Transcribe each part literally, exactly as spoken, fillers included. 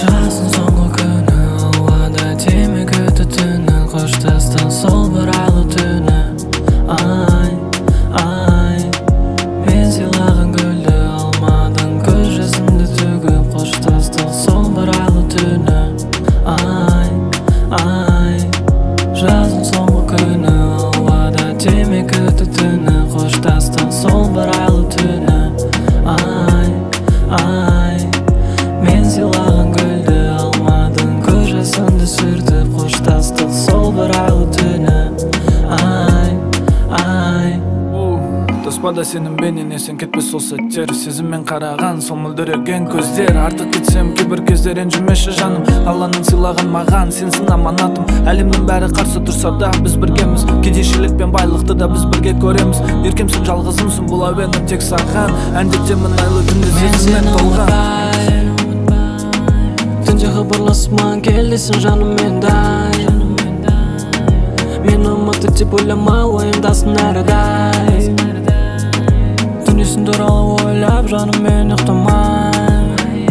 жаздың соңғы күні, ауада темекі түтіні, қоштастық сол бір айлы түні. Ай, ай, мен сыйлаған гүлді алмадың, көз жасымды төгіп, қоштастық сол бір айлы түні. Ай, ай, жаздың соңғы күні, ауада темекі түтіні, қоштастық сол бір айлы түні. Ай, ай, мен сыйлаған гүлді алмадың, көз жасымды сүртіп, қоштастық сол бір айлы түні. Ай, ай, Таспада сенің бейнең есен кетпес сол сәттер, сезіммен қараған сол мөлдіреген көздер. Артық кетсем кейбір кездер ренжімеші жаным, Алланың сыйлаған маған сенсің аманатым. Әлемнің бәрі қарсы тұрса да біз біргеміз, кедейшілік пен байлықты да біз бірге көреміз. Еркемсің, жалғызымсың, бұл әуенім тек саған, әндетемін айлы түнде сезіммен толған. түнде хабарласман кел десің жаным мендай. Мен ұмытты деп ойлама, ойымдасың әрдайым. Түнесін туралы ойлап жаным мен ұйықтамай.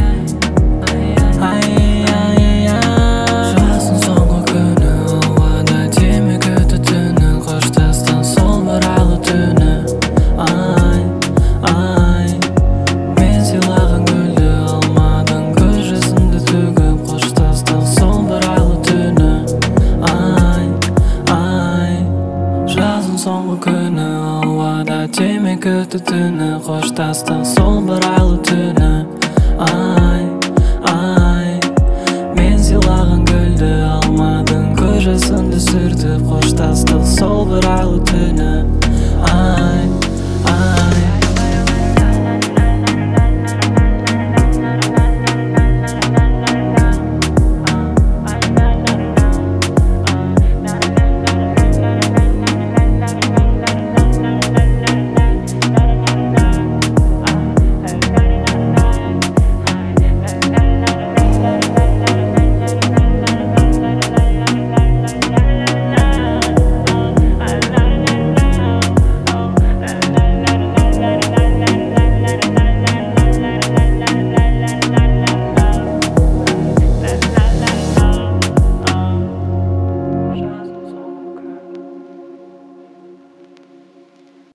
Жаздың соңғы күні, ауада темекі түтіні, қоштастық сол бір айлы түні. Ай, ай, мен сыйлаған гүлді алмадың, көз жасымды төгіп, қоштастық сол бір айлы түні. Ай, ай, жаздың соңғы күні, ауада темекі түтіні, қоштастық сол бір айлы түні. Ай, ай, мен сыйлаған гүлді алмадың, көз жасымды сүртіп, қоштастық сол бір айлы түні. Ай,